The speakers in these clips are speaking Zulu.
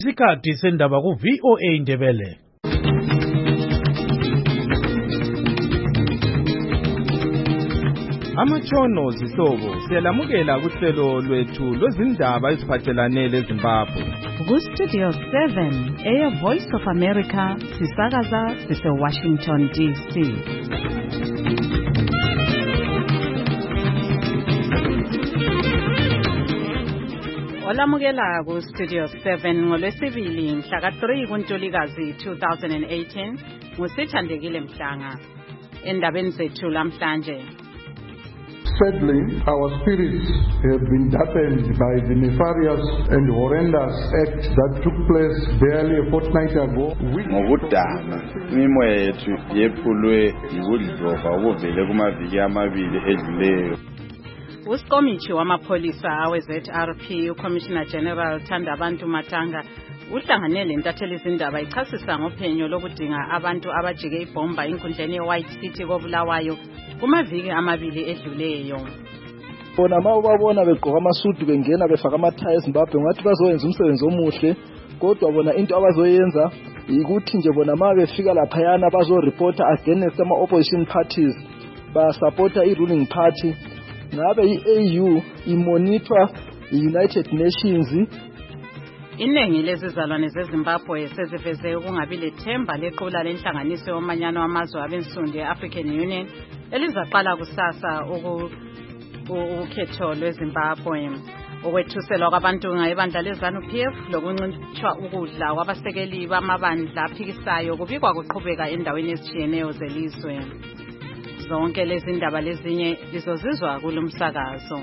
Isikhathi sendaba ku VOA Indebele. Amatshono zihlobo siyalamukela kuhlelo lwethu lwezindaba eziphathelane leZimbabwe. Ku Studio 7 Air Voice of America sisakaza sise Washington DC. Olamukela ku Studio 7 ngolwesibili mhla ka-3 kuNtulikazi 2018 ngusithandekile Mhlanga. Endabeni zethu lamhlanje. Sadly, our spirits have been dampened by the nefarious and horrendous act that took place barely a fortnight ago. Ngokudana imimoya yethu yephulwe yikudlova okuvele kumaviki amabili edluleyo. Usikomithi wamapholisa awe-ZRP uCommissioner General Thandabantu Matanga uhlanganele ntatheli izindaba ichasisa ngophenyo lokudinga abantu abajike ibhomba enkundleni ye-White City koBulawayo kumaviki amabili edluleyo. Bona mawubabona begqoka amasudu bengena befaka amathayi eZimbabwe ngathi bazoyenza umsebenzi omuhle, kodwa bona into abazoyenza ukuthi nje bona ma befika laphayana bazoreporta against ama-opposition parties basupporta i-ruling party. Ngabe i-AU imonitor i-United Nations. Iningi lezizalwane zeZimbabwe seziveze ukungabi lethemba lequla lenhlanganiso yomanyano wamazwe abensundu e-African Union elizaqala kusasa ukhetho lweZimbabwe. Ukwethuselwa kwabantu ngayibandla leZANU-PF lokuncitshwa ukudla kwabasekeli bamabandla aphikisayo kubikwa kuqhubeka endaweni ezitshiyeneyo zelizwe. Zonke lezi ndaba lezinye lizozizwa kulomsakazo.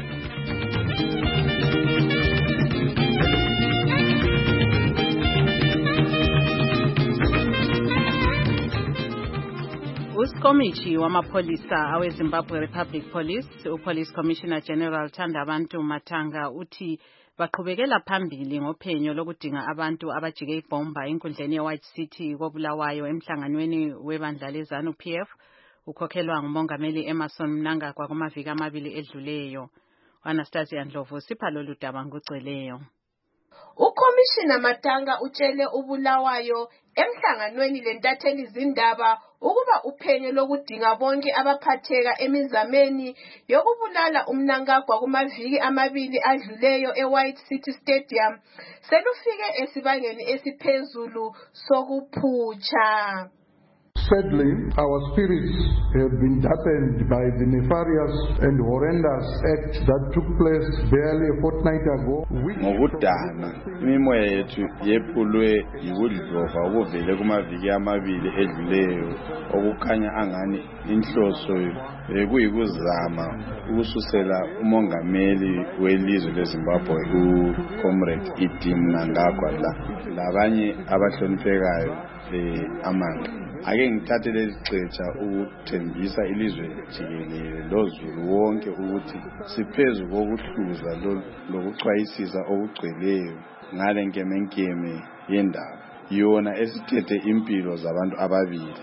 Usikomithi wamapholisa awe-Zimbabwe Republic Police, uPolice Commissioner General Thandabantu Matanga uthi baqhubekela phambili ngophenyo lokudinga abantu abajike ibhomba enkundleni ye-White City koBulawayo emhlanganweni webandla leZANU-PF ukhokhelwa ngumongameli Emmerson Mnangagwa kumaviki amabili edluleyo. Anastasia Ndlovu sipha lolu daba ngogcweleyo. UCommissioner Matanga utshele uBulawayo emhlanganweni lentatheli izindaba ukuba uphenyo lokudinga bonke abaphatheka emizameni yokubulala uMnangagwa kumaviki amabili adluleyo eWhite City Stadium selufike esibangeni esiphezulu sokuphutsha. Sadly, our spirits have been dampened by the nefarious and horrendous act that took place barely a fortnight ago. Ngokudana imimoya yethu yephulwe yikudlova okuvele kumaviki amabili edluleyo okukhanya angani inhloso bekuyikuzama ukususela umongameli welizwe leZimbabwe uComrade Idi Mnangagwa labanye abahloniphekayo amandla. Ake ngithathe lesixetsha ukuthembisa ilizwe jikelele lozulu wonke ukuthi siphezu kokuhluza lokuchwayisisa okugcweleyo ngale nkemenkeme yendaba yona esithethe impilo zabantu ababili.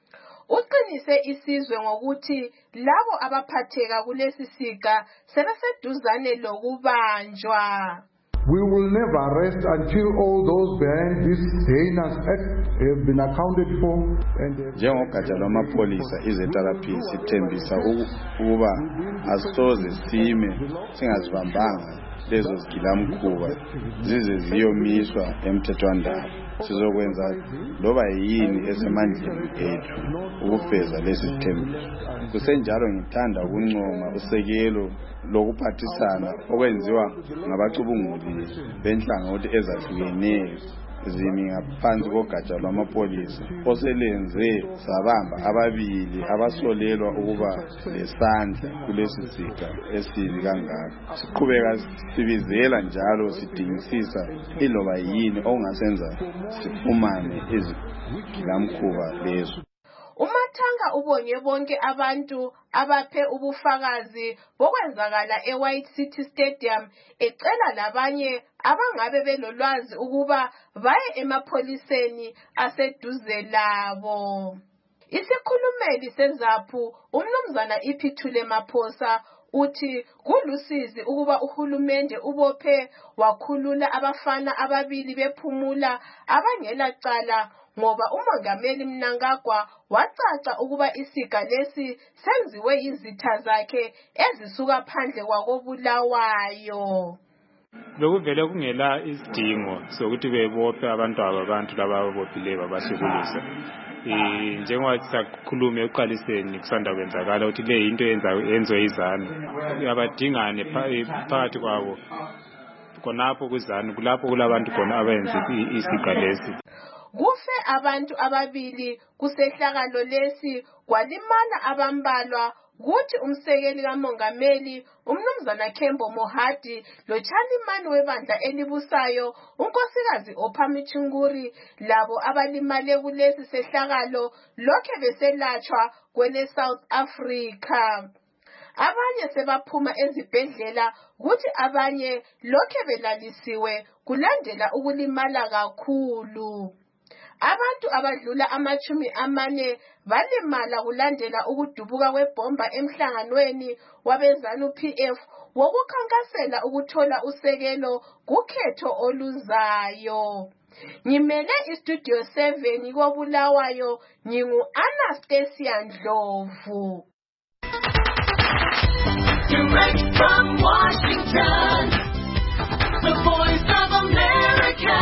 Uqinise isizwe ngokuthi labo abaphatheka kulesi siga sebeseduzane lokubanjwa. We will never rest until all those behind this heinous act have been accounted for. Njengogatsha lwamapholisa iZRP sithembisa ukuba asoze sime singazibambanga lezo zigilamkhuba zize ziyomiswa emthethwandaba. Sizokwenza loba yini esemandleni ethu ukufeza lesi sithembiso. Kusenjalo ngithanda ukuncoma usekelo lokuphathisana okwenziwa ngabacubunguli benhlangothi ezahlukeneyo zimi ngaphansi kogatsha lwamapholisa oselenze sabamba ababili abasolelwa ukuba lesandla kulesi siga esibi kangaka. Siqhubeka sibizela njalo sidingisisa iloba yini okungasenza sifumane izigilamkhuba lezo. uMatanga ubonge bonke abantu abaphe ubufakazi bokwenzakala eWhite City Stadium ecela labanye abangabe belolwazi ukuba baye emapholiseni aseduze labo. Isikhulumeli seZAPU uMnumzana Iphithule Maphosa uthi kulusizi ukuba uhulumende ubophe wakhulula abafana ababili bephumula abangela cala ngoba uMongameli Mnangagwa wacaca ukuba isiga lesi senziwe izitha zakhe ezisuka phandle kwakobulawayo. Bekuvele kungela isidingo sokuthi bebophe abantu laba ababophileyo babasukulisa. Njengoba sisakhuluma ekuqaliseni kusanda kwenzakala ukuthi le into yenziwe izanu abadingane phakathi kwabo khonapho kuzanu kulapho kulabantu khona abenza isiga lesi. Kufe abantu ababili kusehlakalo lesi kwalimala abambalwa kuthi umsekeli kaMongameli uMnumzana Kembo Mohadi lochairman webandla elibusayo unkosikazi Ophami Chunguri labo abalimale kulesi sehlakalo lokhe beselatshwa kwele South Africa. Abanye sebaphuma ezibhedlela kuthi abanye lokhe belalisiwe kulandela ukulimala kakhulu. Abantu abadlula 40 balimala kulandela ukudubuka kwebomba emhlanganweni wabezanu PF wokukhankasela ukuthola usekelo kukhetho oluzayo. Ngimele istudio 7 koBulawayo ngingu Anastasia Ndlovu. Direct from Washington, the Voice of America.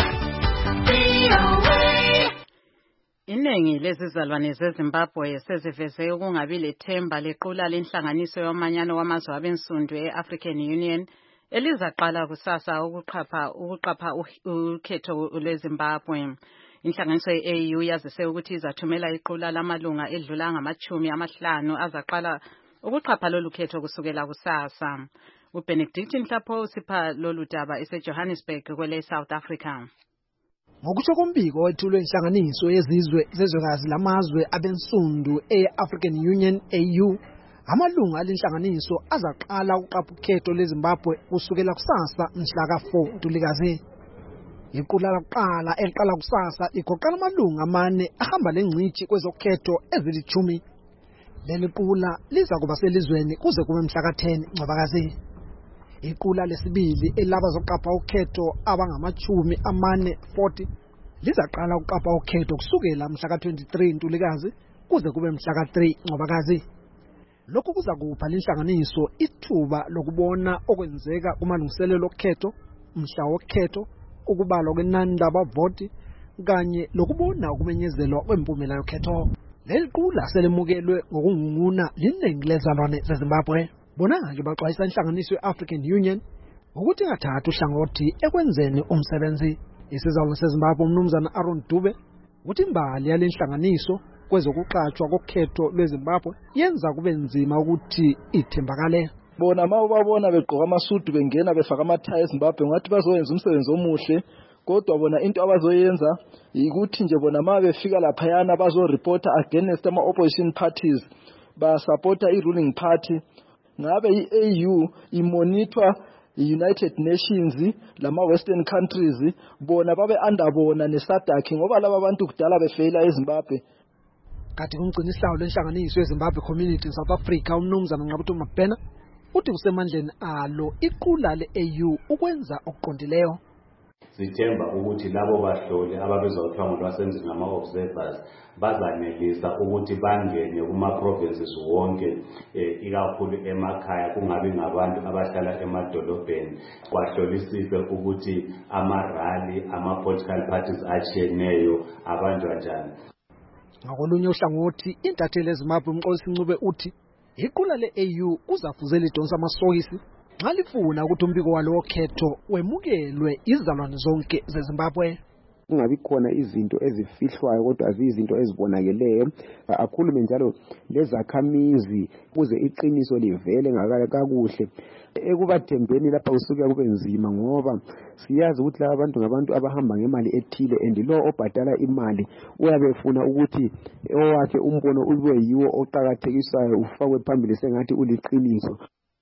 Iningi lezizalwane zeZimbabwe seziveze ukungabi lethemba lequla lenhlanganiso yomanyano wamazwe abensundu e-African Union elizaqala kusasa ukuqapha ukhetho lweZimbabwe. Inhlanganiso ye-AU yazise ukuthi izathumela iqula lamalunga edlula ngama-50 azaqala ukuqapha lolu khetho kusukela kusasa. uBenedict Nhlapho usipha lolu daba eseJohannesburg kwele South Africa. Ngokusho kombiko wethulwe inhlanganiso yezizwe zezwekazi lamazwe abensundu e-African Union AU, amalunga alenhlanganiso azaqala ukuqapha ukhetho leZimbabwe kusukela kusasa mhla ka-4 Ntulikazi. Iqula lokuqala eliqala kusasa ligoqela amalunga 4 ahamba lengcithi kwezokhetho ezili-10. Leli qula liza kuba selizweni kuze kube mhla ka-10 Ncwabakazi. Iqula lesibili elabazoqapha ukhetho abangama-40 lizaqala ukuqapha ukhetho kusukela mhla ka-23 Ntulikazi kuze kube mhla ka-3 Ncwabakazi. Lokhu kuza kupha lenhlanganiso ithuba lokubona okwenzeka kumalungiselelo okhetho, mhla wokhetho, ukubalwa kwenani labavoti kanye lokubona ukumenyezelwa kwempumela yokhetho. Leli qula selemukelwe ngokungunguna liningi lezalwane zeZimbabwe. Bona-ke baxwayisa inhlanganiso ye-African Union ukuthi ingathatha uhlangothi ekwenzeni umsebenzi. Isizalwane seZimbabwe uMnumzana Aaron Dube uthi imbali yale nhlanganiso kwezokuqatshwa kokhetho lweZimbabwe yenza kube nzima ukuthi ithembakale. Bona mawubabona begqoka amasudu bengena befaka amathayi eZimbabwe ngathi bazoyenza umsebenzi omuhle, kodwa bona into abazoyenza ukuthi nje bona ma befika laphayana bazoreporta against ama-opposition parties, basupporta i-ruling party. Ngabe i-AU imonitor i-United Nations lama-Western countries, bona babe andabona neSADC ngoba laba bantu kudala befeyila eZimbabwe. Kati kumgcina isihlalo lenhlanganiso yeZimbabwe Community in South Africa uMnumzana Ngqabutho Mabhena uthi kusemandleni alo iqula le-AU ukwenza okuqondileyo. Sithemba ukuthi labo bahloli ababizwa kuthiwa ngolwasenzi ngama-observers bazanelisa ukuthi bangene kuma-provinces wonke, ikakhulu emakhaya, kungabi ngabantu abahlala emadolobheni, kwahlolisise ukuthi amarali, ama-political parties atshiyeneyo abanjwa njani. Ngakolunye uhlangothi intatheli eZimbabwe uMxolisi Ncube uthi iqula le-AU kuzafuze lidonsa amasokisi nxa lifuna ukuthi umbiko walo wokhetho wemukelwe izizalwane zonke zeZimbabwe. Kungabi khona izinto ezifihlwayo kodwa aziyizinto ezibonakeleyo. Akhulume njalo lezakhamizi ukuze iqiniso livele kakuhle. Ekubathembeni lapha kusuka kube nzima ngoba siyazi ukuthi laba bantu ngabantu abahamba ngemali ethile, and lo obhadala imali uyabe efuna ukuthi owakhe umbono ube yiwo oqhakathekisayo ufakwe phambili sengathi uliqiniso.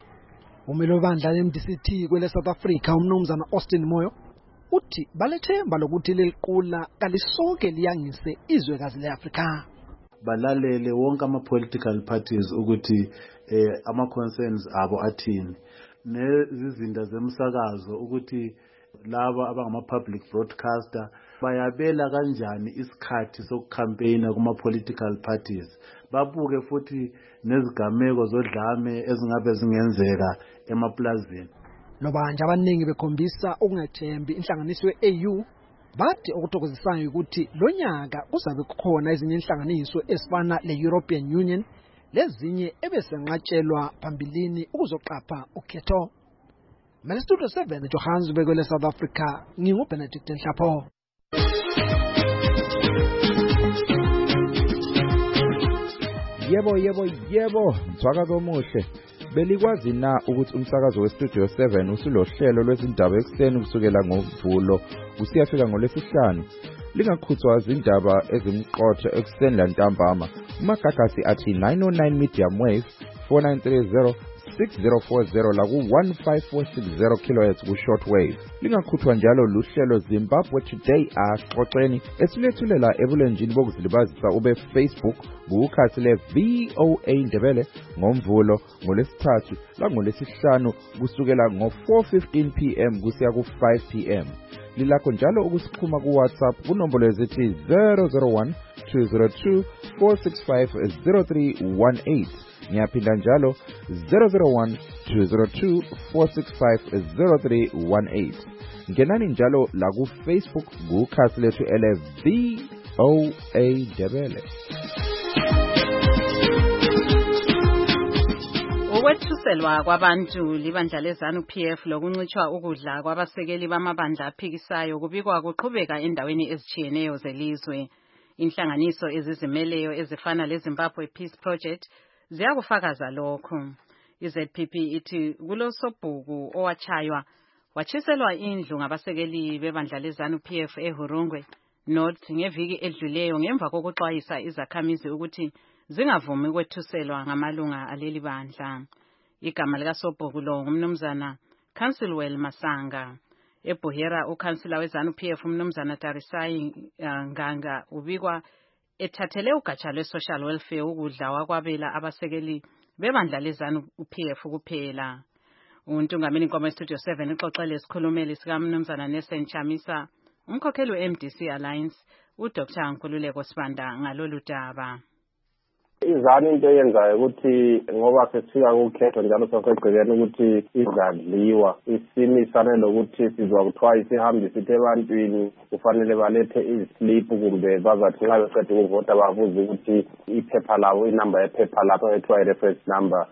Umelo-bandla le-MDC-T kwele South Africa uMnumzana Austin Moyo uthi balethemba lokuthi leli qula kalisoke liyangise izwekazi le-Afrika. Balalele wonke ama-political parties ukuthi ama-concerns abo athini. Nezizinda zemsakazo ukuthi laba abangama-public broadcaster bayabela kanjani isikhathi sokucampaigna kuma-political parties. Babuke futhi nezigameko zodlame ezingabe zingenzeka emaplazini. Nobanje abaningi bekhombisa ukungethembi inhlanganiso ye-AU, bathi okuthokozisayo ukuthi lo nyaka kuzabe kukhona ezinye inhlanganiso ezifana le-European Union lezinye ebesenqatshelwa phambilini ukuzoqapha ukhetho. Mina Studio 7 Johannesburg le South Africa, nginguBenedict Nhlapho. Yebo, mthwakazo omuhle. Belikwazi na ukuthi umsakazo weStudio 7 usulohlelo lwezindaba ekseni kusukela ngoMvulo usiyafika ngoLwesihlanu? Lingakhuthwa izindaba ezimqotho ekseni lantambama. Umagagasi athi 909 medium wave 4930 6040 la ku-15460 kHz ku-short wave. Lingakhuthwa njalo luhlelo Zimbabwe Today axoxeni esilethulela ebulenjini bokuzilibazisa ube Facebook kukhasi le-VOA Ndebele ngoMvulo, ngoLwesithathu la ngoLwesihlanu kusukela ngo-4:15 PM kusiya ku-5 PM. Lilakho njalo ukusikhuma ku-WhatsApp kunombolo ezithi 001 202 465 0318. Ngiyaphinda njalo 001 202 465 0318. Ngenani njalo la ku-Facebook kukhasi lethu ele-VOA Ndebele. Ukwethuselwa kwabantu libandla lezanu PF lokuncitshwa ukudla kwabasekeli bamabandla aphikisayo kubikwa kuqhubeka endaweni ezitshiyeneyo zelizwe. Inhlanganiso ezizimeleyo ezifana leZimbabwe Peace Project ziyakufakaza lokho. iZPP ithi kulosobhuku owachaywa wachiselwa indlu ngabasekeli bebandla lezanu PF eHurungwe North ngeviki edluleyo ngemva kokuxwayisa izakhamizi ukuthi zingavumi kwethuselwa ngamalunga aleli bandla. Igama likasobhuku lo ngumnumzana Councilwell Masanga. eBuhera ukhansila wezanu PF umnumzana Tarisai Nganga ubikwa ethathele ugatsha lwe-social welfare ukudla wakwabela abasekeli bebandla lezanu PF kuphela. Untungameli inkomo Studio 7 uxoxele isikhulumeli sikamnumzana Nelson Chamisa, umkhokheli we-MDC Alliance, uDr Nkululeko Sibanda ngalolu daba. Izani into yenzayo ukuthi ngoba sesifika ukhetho njalo sasegcekeni ukuthi izadliwa isimisane lokuthi sizwa kuthiwa isihambise ebantwini kufanele balethe islip kumbe bazathi nxa beqeda ukuvota babuze ukuthi iphepha labo inamba yephepha lapho ethiwa i-reference number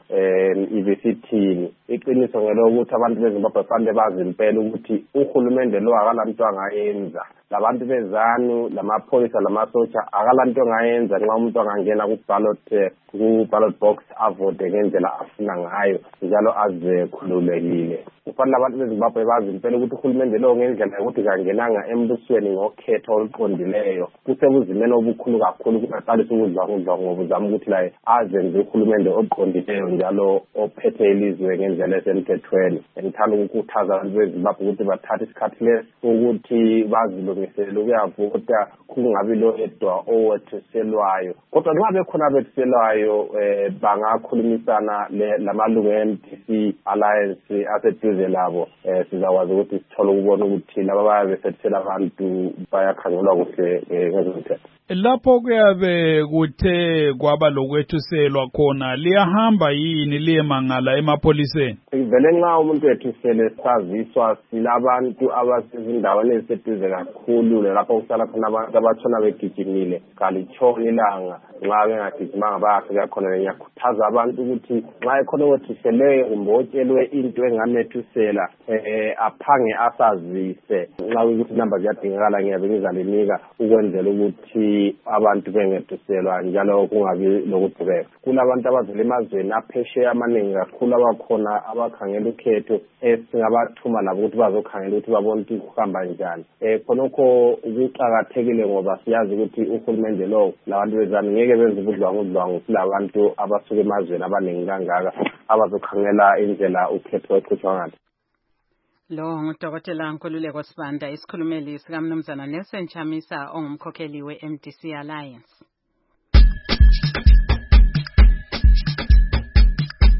ibisithini. Iqiniso ngelokuthi abantu beZimbabwe fanele bazi impela ukuthi uhulumende lo akalanto angayenza. Labantu bezanu lamapholisa lamasotsha akalanto angayenza nxa umuntu angangena ku-ballot box avote ngendlela afuna ngayo njalo azikhululekile. Kufanele abantu beZimbabwe bazi impela ukuthi uhulumende lo ngendlela yokuthi kangenanga embusweni ngokhetho oluqondileyo kusebuzimeni obukhulu kakhulu kungaqalisa ukudla ngobuzama ukuthi la azenze uhulumende oqondileyo njalo ophethe ilizwe ngendlela esemthethweni. Ngithanda ukukhuthaza abantu beZimbabwe ukuthi bathathe isikhathi lesi ukuthi bazilungisele ukuyavota kungabi lo edwa owethuselwayo. Kodwa nxa bekhona abethuselwayo bangakhulumisana lamalungu e-MDC Alliance aseduze labo sizakwazi ukuthi sithole ukubona ukuthi laba bayabe besethusela abantu bayakhangelwa kuhle ngezomthetho. Lapho kuyabe kuthe kwaba lokwethuselwa khona liyahamba yini liyemangala emapholiseni? Vele nxa umuntu ethusele saziswa silabantu abasezindaweni eziseduze kakhulu lapho kusala khona abantu abatshona begijimile kalitshoni ilanga. Nxa bengagijimanga bayafika khona. Ngiyakhuthaza abantu ukuthi nxa ekhona owethuseleyo kumbe otshelwe into engamethusela aphange asazise. Nxa ukuthi inamba ziyadingakala ngiyabe ngizalinika ukwenzela ukuthi abantu bengethuselwa njalo kungabi lokudubeka. Kunabantu abavela emazweni aphesheya amaningi kakhulu abakhona abakhangela ukhetho singabathuma labo ukuthi bazokhangela ukuthi babone ukuthi kuhamba njani. Khonokho kuqakathekile ngoba siyazi ukuthi uhulumende lo labantu bezami ngeke benze ubudlwangu silabantu abasuka emazweni abaningi kangaka abazokhangela indlela ukhetho eqhutshwa ngalo. Lo ngudokotela Nkululeko Sibanda, isikhulumeli sikamnumzana Nelson Chamisa ongumkhokheli we-MDC Alliance.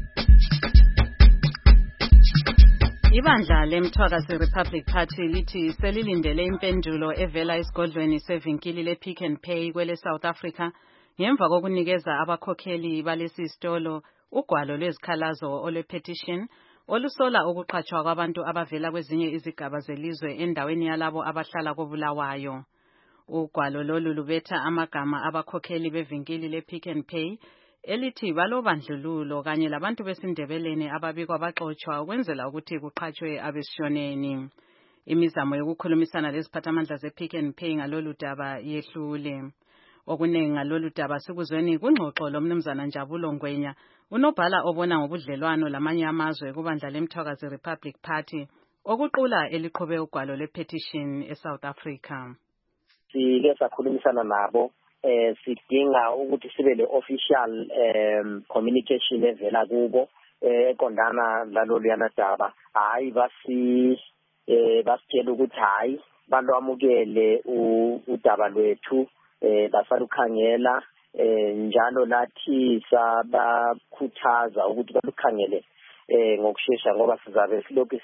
Ibandla lemthwakazi Republic Party lithi selilindele impendulo evela esigodlweni sevinkili le-Pick n Pay kwele South Africa ngemva kokunikeza abakhokheli balesi sitolo ugwalo lwezikhalazo olwe-petition olusola ukuqhatshwa kwabantu abavela kwezinye izigaba zelizwe endaweni yalabo abahlala koBulawayo. Ugwalo lolu lubetha amagama abakhokheli bevinkili le-Pick n Pay elithi balobandlululo kanye labantu besindebeleni ababikwa baxotshwa ukwenzela ukuthi kuqhatshwe abesishoneni. Imizamo yokukhulumisana leziphathamandla ze-Pick n Pay ngalolu daba yehlule. Okuningi ngalolu daba sikuzweni kungxoxo lomnumzana Njabulo Ngwenya, unobhala obona ngobudlelwano lamanye amazwe kubandla lemthwakazi Republic Party okuqula eliqhube ugwalo le-petition eSouth Africa. Sike sakhulumisana nabo sidinga ukuthi sibe le-official communication evela kubo eqondana lalolu yanadaba. Hayi basitshela ukuthi hayi balwamukele udaba lwethu basalukhangela njalo lathi sabakhuthaza ukuthi balukhangele ngokusheshsha ngoba sizabe silokhu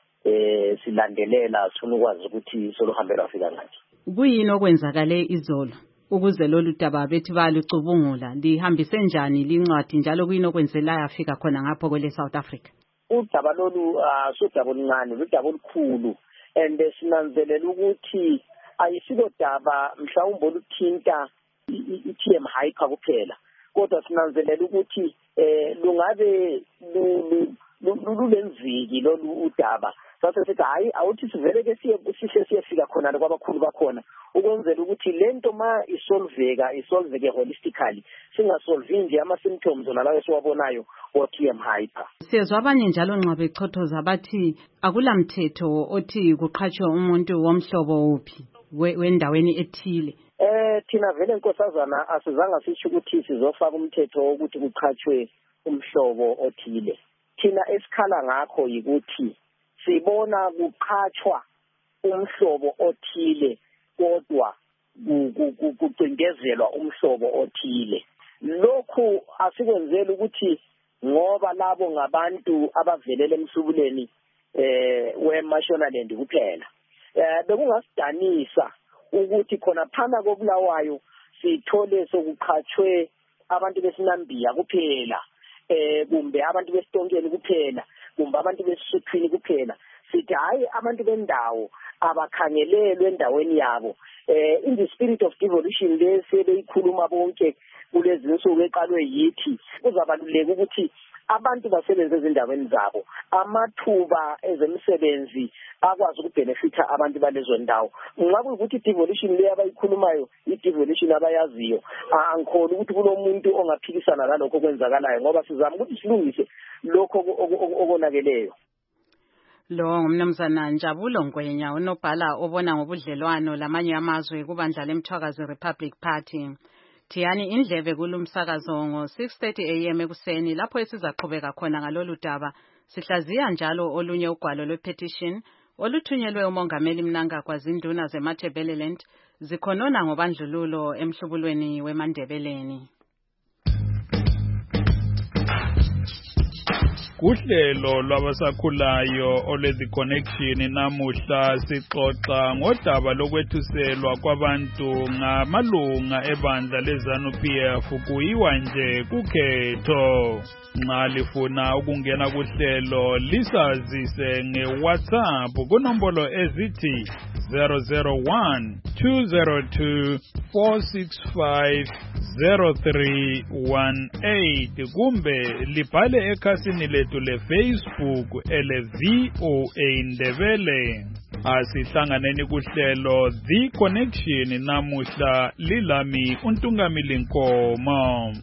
silandelela sifuna ukwazi ukuthi soluhambela fika ngathi. Kuyini okwenzakale izolo ukuze lolu daba bethi balucubungula lihambise njani lincwadi njalo kuyini okwenzela yafika khona ngapho kwele South Africa? Udaba lolu asudaba oluncane udaba olukhulu and sinanzelela ukuthi ayisilo daba mhlawumbe oluthinta i-TM Hyper kuphela kodwa sinanzelela ukuthi lungabe lulenziki lolu udaba sase sithi hayi awuthi sivele ke siyefika khona kwabakhulu bakhona ukwenzela ukuthi lento ma isolveke holistically singasolve nje ama symptoms nalawo esiwabonayo o-TM Hyper. Siyezwa abanye njalo nxa bechothoza bathi akulamthetho othi kuqhatshwe umuntu womhlobo uphi wendaweni ethile. Thina vele nkosazana asizanga sisho ukuthi sizofaka umthetho ukuthi kuqhatshwe umhlobo othile. Thina esikhala ngakho yikuthi sibona kuqhatshwa umhlobo othile kodwa kucindezelwa umhlobo othile. Lokhu asikwenzela ukuthi ngoba labo ngabantu abavelele emhlubuleni weMashonaland kuphela. Bekungasidanisa ukuthi khona phana koBulawayo sithole sokuqhatshwe abantu besinambiya kuphela kumbe abantu besitonkeni kuphela kumbe abantu besisuthwini kuphela. Sithi hayi abantu bendawo abakhangelelwe endaweni yabo in the spirit of devolution lesebeyikhuluma bonke kulezi insuku eqalwe yithi kuzabaluleka ukuthi abantu basebenze ezindaweni zabo amathuba ezemisebenzi akwazi ukubhenefitha abantu balezo ndawo. Ngabe ukuthi devolution le abayikhulumayo i-devolution abayaziyo angikhona ukuthi kunomuntu ongaphikisana nalokho kwenzakalayo ngoba sizama ukuthi silungise lokho okonakeleyo. Lo ngumnumzana Njabulo Ngwenya unobhala obona ngobudlelwano lamanye amazwe kubandla lemthwakazi Republic Party. Thiyani indlebe kulumsakazo ngo-6:30 AM ekuseni lapho esizaqhubeka khona ngalolu daba sihlaziya njalo olunye ugwalo lwe-petition oluthunyelwe umongameli Mnangagwa zinduna zeMatabeleland zikhonona ngobandlululo emhlubulweni weMandebeleni. Kuhlelo lwabasakhulayo olwezi connection namuhla sixoxa ngodaba lokwethuselwa kwabantu ngamalunga ebandla leZANU-PF kuyiwa nje kukhetho. Nxa lifuna ukungena kuhlelo lisazise ngeWhatsApp kunombolo ezithi 001-202-465-0318 kumbe libhale ekhasini lethu leFacebook ele-VOA Ndebele. Asihlanganeni kuhlelo The Connection namuhla lilami uNtungamili Nkomo.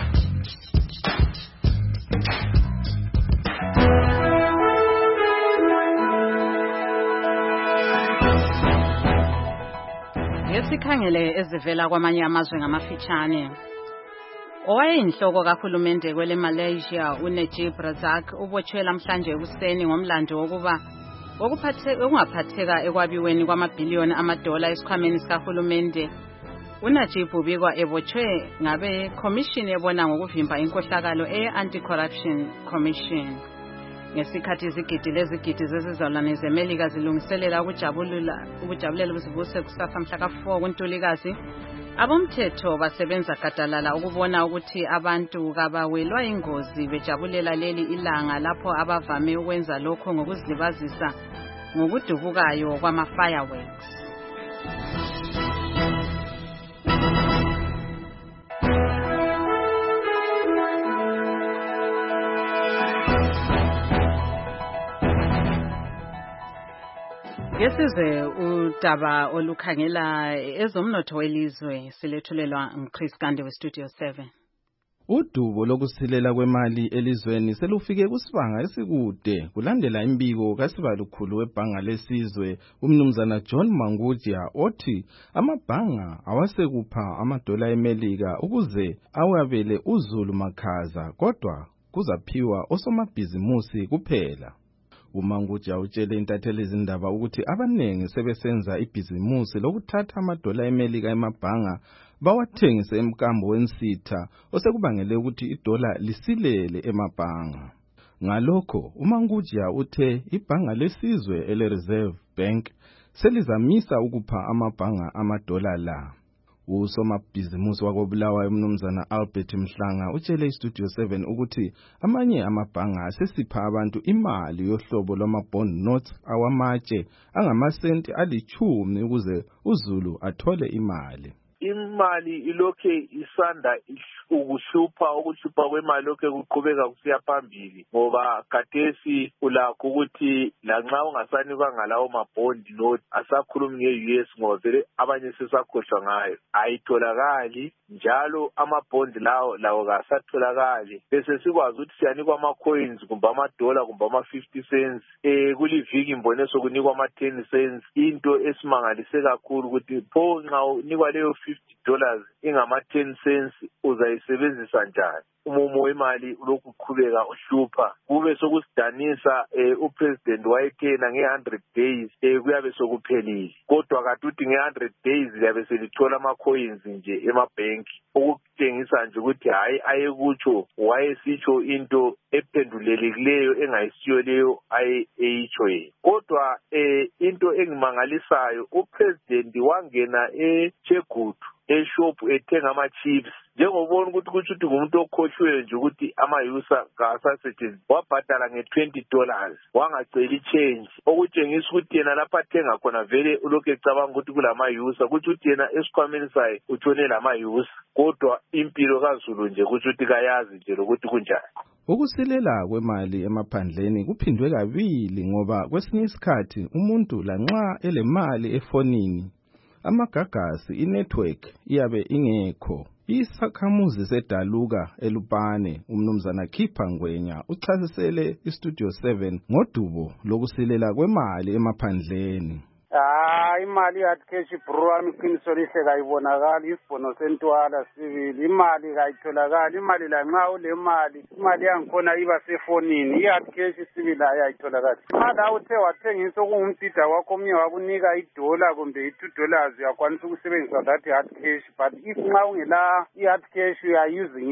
Sikhangele ezivela kwamanye amazwe ngamafitshane. Owayeyinhloko kahulumende kwele Malaysia uNajib Razak ubotshwe namhlanje ekuseni ngomlando wokuba okungaphatheka ekwabiweni kwamabhiliyoni amadola esikhwameni sikahulumende. uNajib ubikwa ebotshwe ngabe commission ebona ngokuvimba inkohlakalo e-Anti-Corruption Commission. ngesikhathi izigidi lezigidi zezizalwane zeMelika zilungiselela ukujabulela ubusibuse kusasa mhla ka-4 kuNtulikazi. Abomthetho basebenza gadalala ukubona ukuthi abantu kabawelwa ingozi bejabulela leli ilanga lapho abavame ukwenza lokho ngokuzilibazisa ngokudubukayo kwama-fireworks. Ngesizwe udaba olukhangela ezomnotho welizwe silethulelwa nguChris Gande weStudio 7. Udubo lokusilela kwemali elizweni selufike kusibanga esikude kulandela imbiko kaSibalukhulu webhanga lesizwe umnumzana John Mangudya othi amabhanga awasekupha amadola eMelika ukuze awabele uZulu makhaza kodwa kuzaphiwa osomabhizimusi kuphela. uMangudya utshele intatheli izindaba ukuthi abanengi sebesenza ibhizimusi lokuthatha amadola eMelika emabhanga bawathengise emkambo wensitha osekubangele ukuthi idola lisilele emabhanga. Ngalokho uMangudya uthe ibhanga lesizwe ele-Reserve Bank selizamisa ukupha amabhanga amadola la. Usomabhizimusi wakobulawayo umnumzana Albert Mhlanga utshele iStudio 7 ukuthi amanye amabhanga asesipha abantu imali yohlobo lwama-bond notes awamatshe angamasenti ali-10 ukuze uZulu athole imali. Imali ilokhe isanda ukuhlupha kwemali lokhe kuqhubeka kusiya phambili ngoba khathesi ulakho ukuthi lanxa ungasanikwa ngalawo mabond note asakhulumi nge-US ngoba vele abanye sesakhohlwa ngayo ayitholakali njalo amabond lawo kasatholakali bese sikwazi ukuthi siyanikwa ama-coins kumbe amadola kumbe ama-50 cents kuliviki mbone sokunikwa ama-10 cents into esimangalise kakhulu ukuthi pho nxa unikwa leyo $50 ingama-10 cents uzayisebenzisa njani. Umumo wemali ulokhu uqhubeka uhlupha kube sokusidanisa upresident wayethena nge-100 days kuyabe sokuphelile kodwa katuthi nge-100 days liyabe selithola ama-coins nje emabhenki ukutshengisa nje ukuthi hayi ayekutsho wayesitsho into ephendulelekileyo engayisiyo leyo eyitsho yena. Kodwa into engimangalisayo upresident wangena eChegutu eshop ethenga ama-chips njengobona ukuthi kutsho ukuthi ngumuntu okhohliweyo nje ukuthi amayusa kasasetshenziswa wabhadala nge-$20 wangaceli change okutshengisa ukuthi yena lapha athenga khona vele ulokhu ecabanga ukuthi kulamayusa kutsho ukuthi yena esikhwameni sayo utshone lamayusa kodwa impilo kaZulu nje kutsho ukuthi kayazi nje lokuthi kunjani. Ukusilela kwemali emaphandleni kuphindwe kabili ngoba kwesinye isikhathi umuntu lanxa elemali efonini amagagasi inetwork iyabe ingekho. Isakhamuzi sedaluka eLupane umnumzana Khipha Ngwenya uchasisele iStudio 7 ngodubo lokusilela kwemali emaphandleni. Imali yathi cash bro iqiniso lihle kayibonakala isibono sentwala sibili imali kayitholakala imali la nxa ulemali imali yangikhona iba sefonini yathi cash sibili ayayitholakala nxa uthe wathengisa okungumdida wakho omnye wakunika idola kumbe $2 uyakwanisa ukusebenzisa that hard cash but if nxa ungela i-hard cash you are using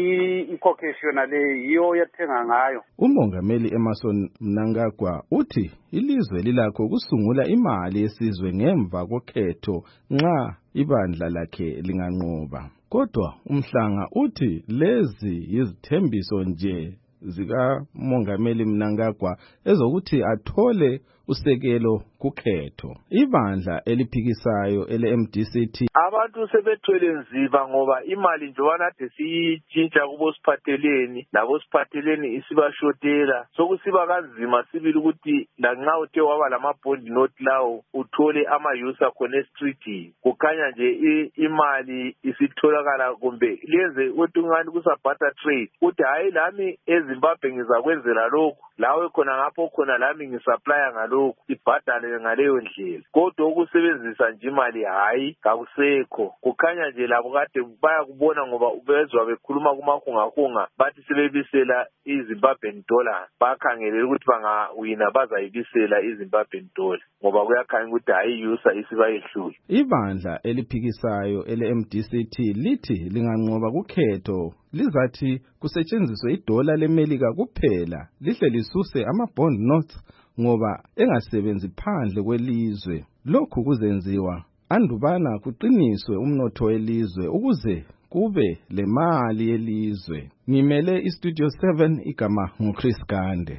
i-cash yona le yiyo yathenga ngayo. Umongameli Emerson Mnangagwa uthi ilizwe lilakho kusungula imali yesizwe ngemva kokhetho nxa ibandla lakhe linganqoba. Kodwa uMhlanga uthi lezi yizithembiso nje zikamongameli Mnangagwa ezokuthi athole usekelo kukhetho. Ibandla eliphikisayo ele-MDCT abantu sebethwele nzima ngoba imali njobana ade siyitshintsha kubo siphatheleni labo siphatheleni isibashotela sokusiba kanzima sibili ukuthi lanxa uthe waba lamabond note lawo uthole amayusa khona eStreet kukhanya nje imali isitholakala kumbe lenze ukuthi ungani kusabhata trade uthi hayi lami eZimbabwe ngizakwenzela lokhu lawe khona ngapho khona lami ngisupplya ngalokhu ibhadale ngaleyo ndlela kodwa ukusebenzisa nje imali hayi kakusele asekho kukhanya nje labo kade bayakubona ngoba bezwa bekhuluma kumahungahunga bathi sebebisela iZimbabwean dollar bakhangele ukuthi bangawina bazayibisela iZimbabwean dollar ngoba kuyakhanya ukuthi ayiyusa isibayehlule. Ibandla eliphikisayo ele-MDCT lithi linganqoba kukhetho lizathi kusetshenziswe idola leMelika kuphela lihle lisuse ama-bond notes ngoba engasebenzi phandle kwelizwe. Lokhu kuzenziwa andubana kuqiniswe umnotho welizwe ukuze kube le mali yelizwe. Ngimele iStudio 7 igama nguChris Gande.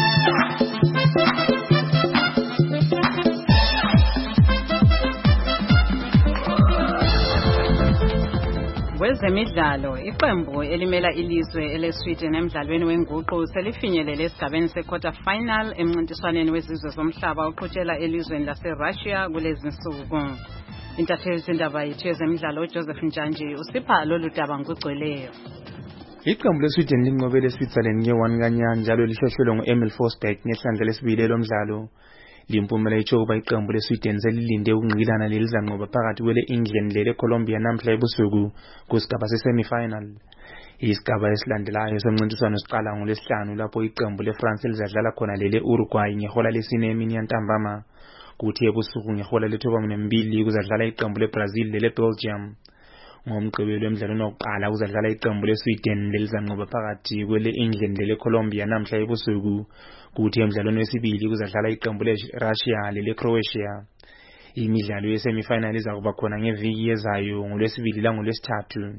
Kwezemidlalo, iqembu elimela ilizwe eleSweden emidlalweni wenguqu selifinyelele esigabeni se-quarter final emncintiswaneni wezizwe zomhlaba oqhutshela elizweni laseRussia kulezi nsuku. Intatheli zindaba yethu yezemidlalo uJoseph Njanji usipha lolu daba ngokugcweleyo. Iqembu leSweden linqobele eSwitzerland nge-1 kanyana njalo lihloshelwe ngu-Emil Forsberg ngehlandla lesibili lomdlalo. Limpumela ichoba iqembu leSweden selilinde ukungqilana lelizanqoba phakathi kwele-England lele-Colombia namhla ebusuku kusigaba se-semi-final. Isigaba esilandelayo somncintiswano siqala ngolwesihlanu lapho iqembu leFrance lizadlala khona lele-Uruguay ngehola lesine emini yantambama. Kuthi ebusuku ngehola le-12 kuzadlala iqembu leBrazil lele-Belgium. Ngomgqibelo emidlalweni wokuqala kuzadlala iqembu leSweden lelizanqoba phakathi kwele-England lele-Colombia namhla ebusuku. Kuthi emidlalweni wesibili kuzadlala iqembu le-Russia lele-Croatia. Imidlalo ye-semi-final izakuba khona ngeviki ezayo ngolwesibili langolwesithathu.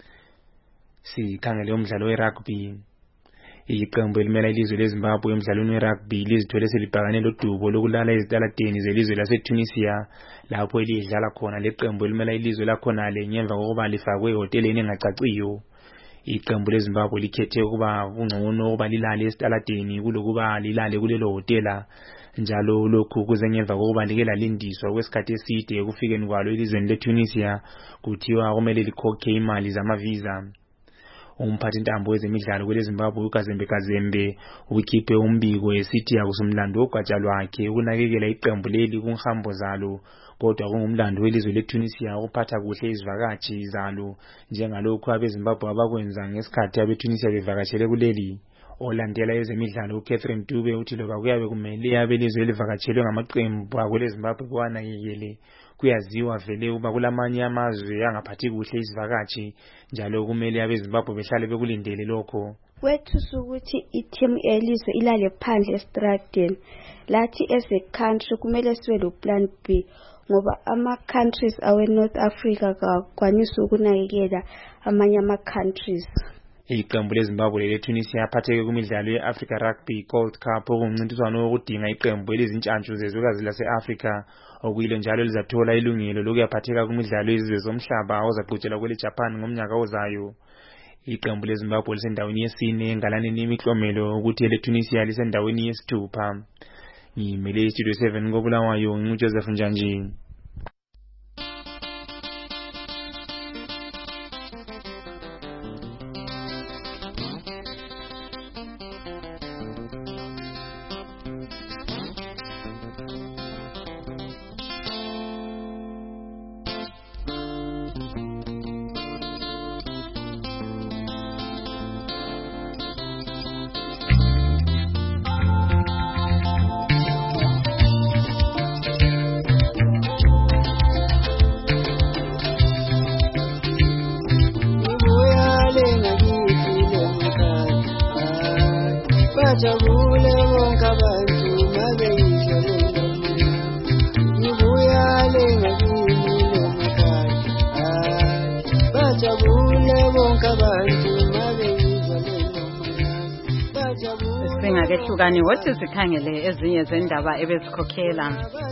Sikhangele umdlalo we-rugby. Iqembu elimela ilizwe leZimbabwe emidlalweni we-rugby lizithole selibhekane lodubo lokulala ezitaladeni zelizwe laseTunisia lapho elidlala khona leqembu elimela ilizwe lakhonale ngemva kokuba lifakwe ehoteleni engacaciyo. Iqembu leZimbabwe likhethe ukuba kungcono ukuba lilale esitaladeni kulokuba lilale kulelo hotela njalo lokhu kuze ngemva kokuba like lalindiswa kwesikhathi eside ekufikeni kwalo elizweni leTunisia kuthiwa kumele likhokhe imali zamavisa. Umphathi intambo wezemidlalo kweleZimbabwe uKazembe Kazembe ukhiphe umbiko esithi akusumlando ogatsha lwakhe ukunakekela iqembu leli kunhambo zalo kodwa kungumlando welizwe leTunisia ukuphatha kuhle izivakashi zalo njengalokhu abeZimbabwe abakwenza ngesikhathi abeTunisia bevakatshele kuleli. Olandela ezemidlalo uCatherine Dube uthi loba kuyabe kumele abelizwe elivakatshelwe ngamaqembu akweleZimbabwe kwanakekele kuyaziwa vele uba kulamanye amazwe angaphathi kuhle izivakashi njalo kumele abeZimbabwe behlale bekulindele lokho. Kwethu ukuthi i-team elizwe ilale phandle estradeni lathi as a country kumele sibe lo plan B ngoba ama-countries awe-North Africa kakwanisa ukunakekela amanye ama-countries. Iqembu leZimbabwe leTunisia yaphatheke kumidlalo ye-Africa Rugby Gold Cup okuncintiswano wokudinga iqembu elizintshantshu zezwekazi lase-Africa okuyilo njalo lizathola ilungelo lokuyaphatheka kumidlalo yezizwe zomhlaba ozaqhutshelwa kwele-Japan ngomnyaka ozayo. Iqembu leZimbabwe lisendaweni yesine engalaneni imiklomelo ukuthi eleTunisia lisendaweni yesithupha. Ngimele iStudio 7 koBulawayo nguJoseph Njanji. Bajabule bonke abantu mabeyizwa lelo ngibuyale ngakini lemakhaya bajabule bonke abantu mabeyizwa lelo singakehlukani wothi sikhangele ezinye zendaba ebezikhokhela.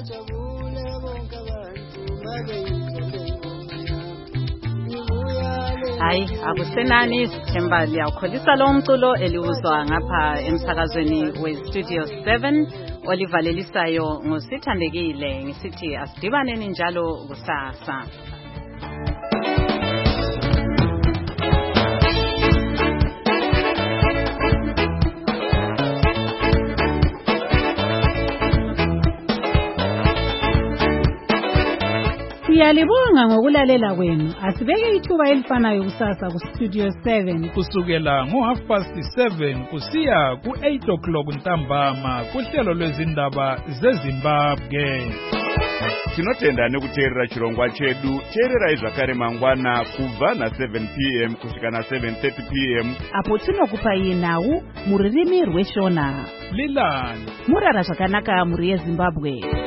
Hayi akusenani Sithemba liyawukholisa lo mculo eliwuzwa ngapha emsakazweni weStudio 7 olivalelisayo ngosithandekile ngisithi asidibaneni njalo kusasa. Siyalibonga ngokulalela kwenu. Asibeke ithuba elifanayo kusasa ku Studio 7 kusukela ngo7:30 kusiya ku8 ntambama kuhlelo lwezindaba zeZimbabwe. Tinotenda nekuteerera chirongwa chedu. Teererai zvakare mangwana kubva na7 p.m. kusvika na7:30 p.m. apo tinokupai nhau mururimi rweshona. Lilani murara zvakanaka muri yeZimbabwe.